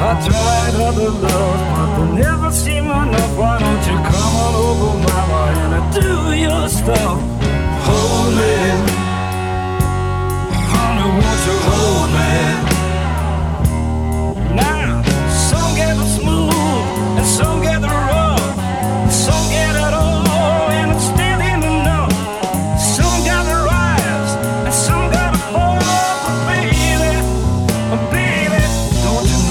I tried other love, but they never seem enough. Why don't you come on over, mama, and do your stuff? Hold me, honey, won't you hold me?